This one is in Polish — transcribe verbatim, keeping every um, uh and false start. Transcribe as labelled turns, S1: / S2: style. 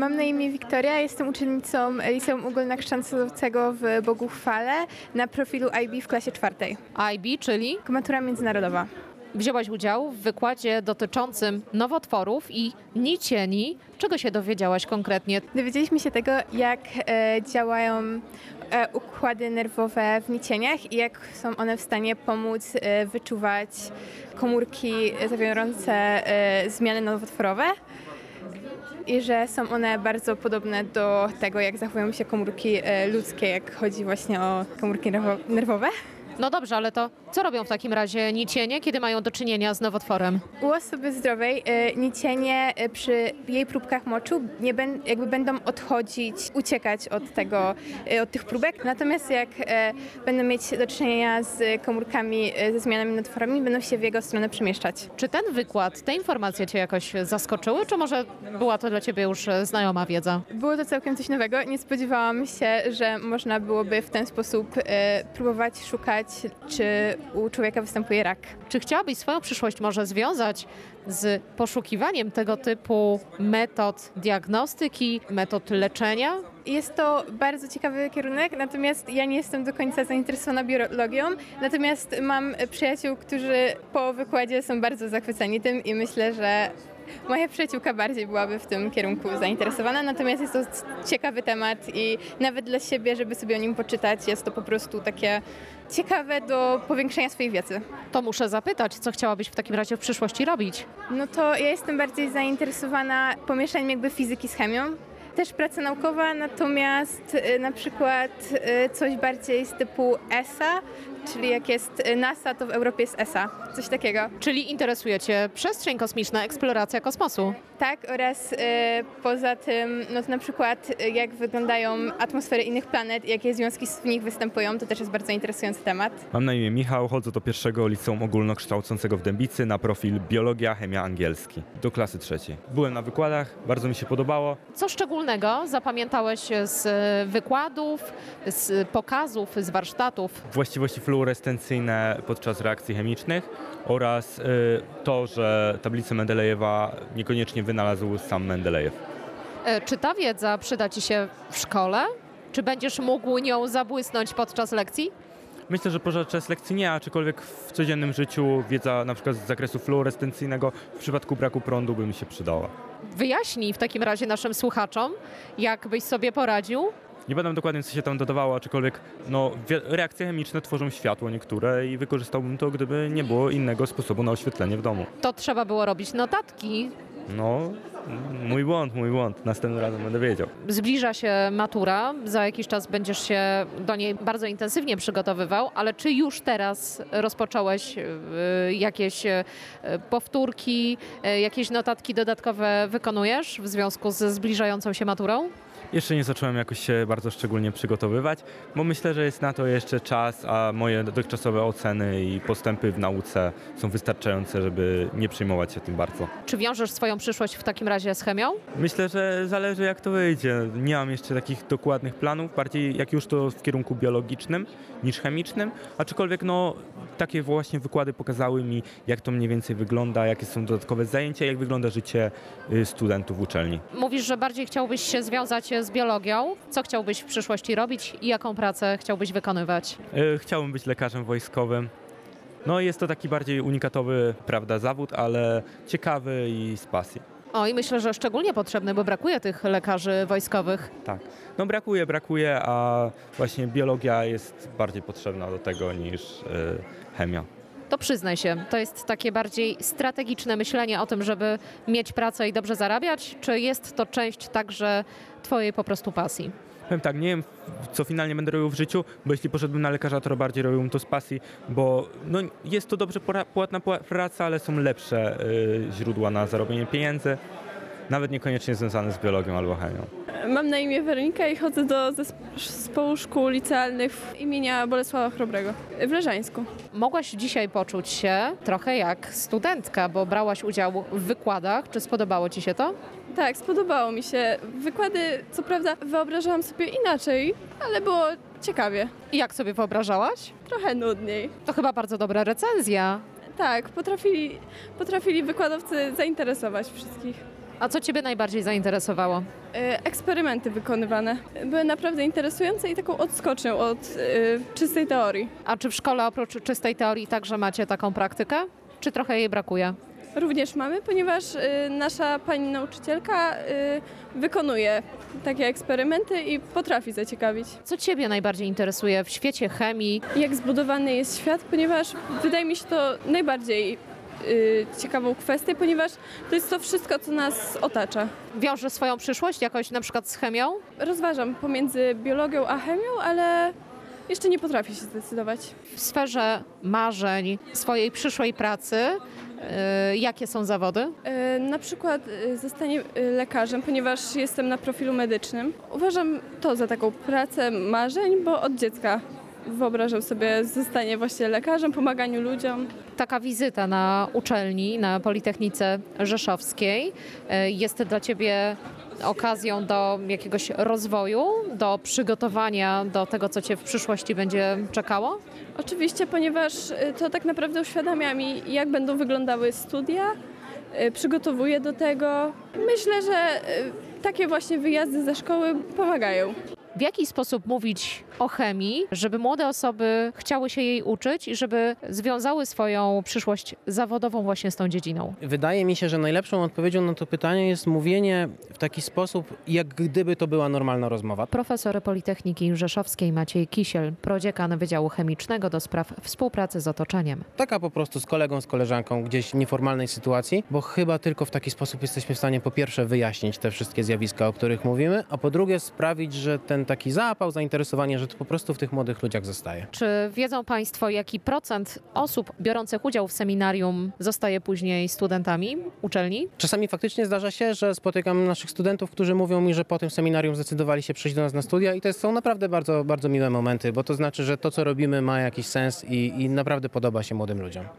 S1: Mam na imię Wiktoria, jestem uczennicą Liceum Ogólnokształcącego w Boguchwale na profilu I B w klasie czwartej.
S2: I B, czyli?
S1: Matura międzynarodowa.
S2: Wzięłaś udział w wykładzie dotyczącym nowotworów i nicieni. Czego się dowiedziałaś konkretnie?
S1: Dowiedzieliśmy się tego, jak e, działają e, układy nerwowe w nicieniach i jak są one w stanie pomóc e, wyczuwać komórki zawierające e, zmiany nowotworowe i że są one bardzo podobne do tego, jak zachowują się komórki e, ludzkie, jak chodzi właśnie o komórki nerwo- nerwowe.
S2: No dobrze, ale to co robią w takim razie nicienie, kiedy mają do czynienia z nowotworem?
S1: U osoby zdrowej y, nicienie y, przy jej próbkach moczu nie ben, jakby będą odchodzić, uciekać od tego, y, od tych próbek. Natomiast jak y, będą mieć do czynienia z komórkami y, ze zmianami nowotworowymi, będą się w jego stronę przemieszczać.
S2: Czy ten wykład, te informacje cię jakoś zaskoczyły, czy może była to dla ciebie już znajoma wiedza?
S1: Było to całkiem coś nowego. Nie spodziewałam się, że można byłoby w ten sposób y, próbować szukać, czy u człowieka występuje rak.
S2: Czy chciałabyś swoją przyszłość może związać z poszukiwaniem tego typu metod diagnostyki, metod leczenia?
S1: Jest to bardzo ciekawy kierunek, natomiast ja nie jestem do końca zainteresowana biologią, natomiast mam przyjaciół, którzy po wykładzie są bardzo zachwyceni tym i myślę, że moja przyjaciółka bardziej byłaby w tym kierunku zainteresowana, natomiast jest to ciekawy temat i nawet dla siebie, żeby sobie o nim poczytać, jest to po prostu takie ciekawe do powiększenia swojej wiedzy.
S2: To muszę zapytać, co chciałabyś w takim razie w przyszłości robić?
S1: No to ja jestem bardziej zainteresowana pomieszaniem jakby fizyki z chemią. Też praca naukowa, natomiast y, na przykład y, coś bardziej z typu E S A, czyli jak jest NASA, to w Europie jest E S A, coś takiego.
S2: Czyli interesuje cię przestrzeń kosmiczna, eksploracja kosmosu?
S1: Tak, oraz y, poza tym, no to na przykład y, jak wyglądają atmosfery innych planet i jakie związki w nich występują, to też jest bardzo interesujący temat.
S3: Mam na imię Michał, chodzę do pierwszego liceum ogólnokształcącego w Dębicy na profil biologia, chemia, angielski, do klasy trzeciej. Byłem na wykładach, bardzo mi się podobało.
S2: Co szczególnego zapamiętałeś z wykładów, z pokazów, z warsztatów?
S3: Właściwości fluorescencyjne podczas reakcji chemicznych oraz y, to, że tablicę Mendelejewa niekoniecznie wynalazł sam Mendelejew.
S2: E, Czy ta wiedza przyda ci się w szkole? Czy będziesz mógł nią zabłysnąć podczas lekcji?
S3: Myślę, że podczas lekcji nie, aczkolwiek w codziennym życiu wiedza na przykład z zakresu fluorescencyjnego w przypadku braku prądu by mi się przydała.
S2: Wyjaśnij w takim razie naszym słuchaczom, jak byś sobie poradził.
S3: Nie będę dokładnie, co się tam dodawało, aczkolwiek no, reakcje chemiczne tworzą światło niektóre i wykorzystałbym to, gdyby nie było innego sposobu na oświetlenie w domu.
S2: To trzeba było robić notatki.
S3: No, mój błąd, mój błąd. Następnym razem będę wiedział.
S2: Zbliża się matura, za jakiś czas będziesz się do niej bardzo intensywnie przygotowywał, ale czy już teraz rozpocząłeś y, jakieś y, powtórki, y, jakieś notatki dodatkowe wykonujesz w związku ze zbliżającą się maturą?
S3: Jeszcze nie zacząłem jakoś się bardzo szczególnie przygotowywać, bo myślę, że jest na to jeszcze czas, a moje dotychczasowe oceny i postępy w nauce są wystarczające, żeby nie przejmować się tym bardzo.
S2: Czy wiążesz swoją przyszłość w takim razie z chemią?
S3: Myślę, że zależy jak to wyjdzie. Nie mam jeszcze takich dokładnych planów, bardziej jak już to w kierunku biologicznym niż chemicznym, aczkolwiek no takie właśnie wykłady pokazały mi, jak to mniej więcej wygląda, jakie są dodatkowe zajęcia, jak wygląda życie studentów w uczelni.
S2: Mówisz, że bardziej chciałbyś się związać z biologią. Co chciałbyś w przyszłości robić i jaką pracę chciałbyś wykonywać?
S3: Chciałbym być lekarzem wojskowym. No jest to taki bardziej unikatowy, prawda, zawód, ale ciekawy i z pasji.
S2: O, i myślę, że szczególnie potrzebny, bo brakuje tych lekarzy wojskowych.
S3: Tak, no brakuje, brakuje, a właśnie biologia jest bardziej potrzebna do tego niż y, chemia.
S2: To przyznaj się, to jest takie bardziej strategiczne myślenie o tym, żeby mieć pracę i dobrze zarabiać, czy jest to część także twojej po prostu pasji?
S3: Powiem tak, nie wiem, co finalnie będę robił w życiu, bo jeśli poszedłbym na lekarza, to bardziej robiłbym to z pasji, bo no, jest to dobrze płatna praca, ale są lepsze y, źródła na zarobienie pieniędzy, nawet niekoniecznie związane z biologią albo chemią.
S4: Mam na imię Weronika i chodzę do zespołu szkół licealnych imienia Bolesława Chrobrego w Leżańsku.
S2: Mogłaś dzisiaj poczuć się trochę jak studentka, bo brałaś udział w wykładach. Czy spodobało ci się to?
S4: Tak, spodobało mi się. Wykłady, co prawda, wyobrażałam sobie inaczej, ale było ciekawie.
S2: I jak sobie wyobrażałaś?
S4: Trochę nudniej.
S2: To chyba bardzo dobra recenzja.
S4: Tak, potrafili, potrafili wykładowcy zainteresować wszystkich.
S2: A co Ciebie najbardziej zainteresowało?
S4: E, Eksperymenty wykonywane były naprawdę interesujące i taką odskocznią od e, czystej teorii.
S2: A czy w szkole oprócz czystej teorii także macie taką praktykę? Czy trochę jej brakuje?
S4: Również mamy, ponieważ e, nasza pani nauczycielka e, wykonuje takie eksperymenty i potrafi zaciekawić.
S2: Co Ciebie najbardziej interesuje w świecie chemii?
S4: Jak zbudowany jest świat, ponieważ wydaje mi się to najbardziej y, ciekawą kwestię, ponieważ to jest to wszystko, co nas otacza.
S2: Wiąże swoją przyszłość jakoś na przykład z chemią?
S4: Rozważam pomiędzy biologią a chemią, ale jeszcze nie potrafię się zdecydować.
S2: W sferze marzeń swojej przyszłej pracy, yy, jakie są zawody?
S4: Y, na przykład y, zostanie y, lekarzem, ponieważ jestem na profilu medycznym. Uważam to za taką pracę marzeń, bo od dziecka wyobrażam sobie zostanie właśnie lekarzem, pomaganiu ludziom.
S2: Taka wizyta na uczelni, na Politechnice Rzeszowskiej yy, jest dla Ciebie okazją do jakiegoś rozwoju, do przygotowania do tego, co Cię w przyszłości będzie czekało?
S4: Oczywiście, ponieważ y, to tak naprawdę uświadamia mi, jak będą wyglądały studia, y, przygotowuję do tego. Myślę, że y, takie właśnie wyjazdy ze szkoły pomagają.
S2: W jaki sposób mówić o chemii, żeby młode osoby chciały się jej uczyć i żeby związały swoją przyszłość zawodową właśnie z tą dziedziną?
S5: Wydaje mi się, że najlepszą odpowiedzią na to pytanie jest mówienie w taki sposób, jak gdyby to była normalna rozmowa.
S2: Profesor Politechniki Rzeszowskiej Maciej Kisiel, prodziekan Wydziału Chemicznego do spraw współpracy z otoczeniem.
S5: Taka po prostu z kolegą, z koleżanką gdzieś w nieformalnej sytuacji, bo chyba tylko w taki sposób jesteśmy w stanie po pierwsze wyjaśnić te wszystkie zjawiska, o których mówimy, a po drugie sprawić, że ten taki zapał, zainteresowanie, że to po prostu w tych młodych ludziach zostaje.
S2: Czy wiedzą Państwo, jaki procent osób biorących udział w seminarium zostaje później studentami uczelni?
S5: Czasami faktycznie zdarza się, że spotykam naszych studentów, którzy mówią mi, że po tym seminarium zdecydowali się przyjść do nas na studia i to są naprawdę bardzo, bardzo miłe momenty, bo to znaczy, że to, co robimy, ma jakiś sens i, i naprawdę podoba się młodym ludziom.